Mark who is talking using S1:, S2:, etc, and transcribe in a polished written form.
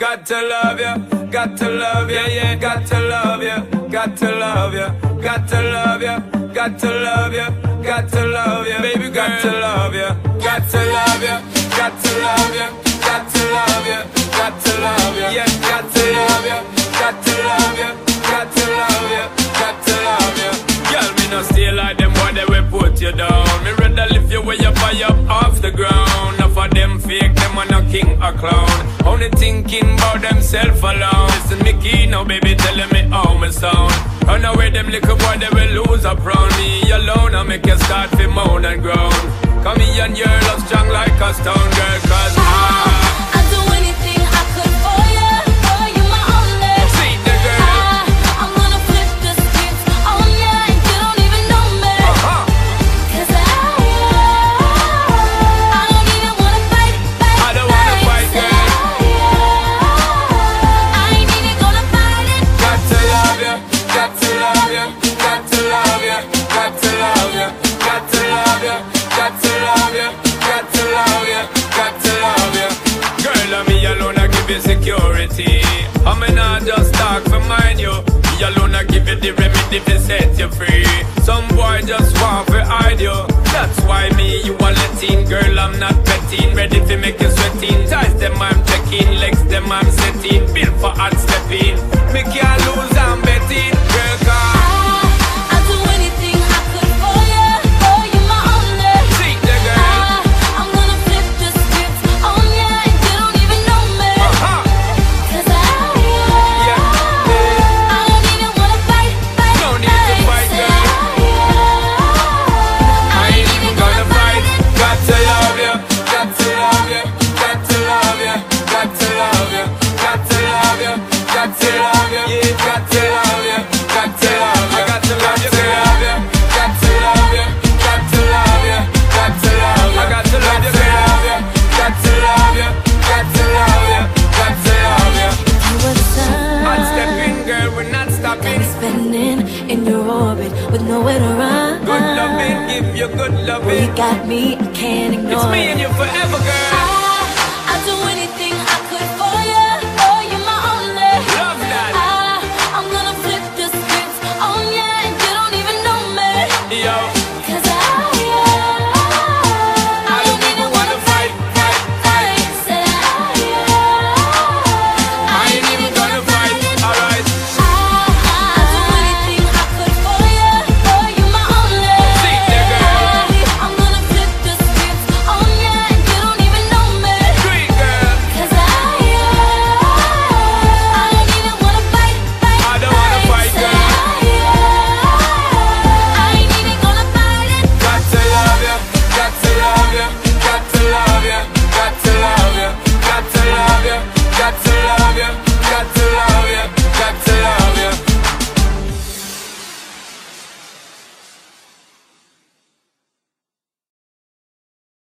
S1: Got to love you, got to love you, yeah, got to love you, got to love you, got to love you, got to love you, got to love you, baby, got to love you, got to love you, got to love you, got to love you, got to love you, yeah, got to love you, got to love you, got to love you, got to love you. Girl, me no stay like them boy, they will put you down. Me rather lift you way up high up off the ground. Enough of them fake, them are no king or clown. Only thinking about themself alone. Listen me key now, baby, telling me how me sound. Run away them little boy, they will lose up round me alone. I make you start to moan and groan. Come here and your love strong like a stone, girl, cause
S2: I'd do anything I could for you my only.
S1: See the girl,
S2: I'm gonna flip the script on ya and you don't even know me. Cause I don't even wanna fight.
S1: I don't wanna fight, girl.
S2: I ain't even gonna fight it.
S1: Got to love you, got to love you, got to love you, got to love you, got to love you, got to love you, got to love you, got to love you. Girl, I'm me alone, I give you security. I mean, I just talk for mind you. Me alone, I give you the remedy to set you free. Some boy just want to hide you. That's why me, you are letting. Girl, I'm not betting. Ready to make you sweating. Ties them, I'm checking. Legs them, I'm setting. Built for hard stepping. Me can't lose, I'm betting. Girl, come.
S2: I'd do anything I could for you my only.
S1: See the girl.
S2: I'm gonna flip the script on ya and you don't even know me. Cause
S1: Yeah.
S2: I don't even wanna fight.
S1: No need to fight, girl. I ain't even gonna fight. Got to love you, got to love you, got to love you, got to love you, got to love you, got to love you, yeah, got to love you, got to love you, got to love you, girl. Got to love you, got to love you, got to love you, got to love you, girl. Got to love you, got to love you, got to love you.
S2: You were the sun.
S1: Hot stepping, girl, we're not stopping.
S2: Spinning in your orbit with nowhere to run.
S1: Good loving, give you good
S2: You
S1: loving.
S2: got me, I can't ignore
S1: It's me
S2: it.
S1: and you forever, girl.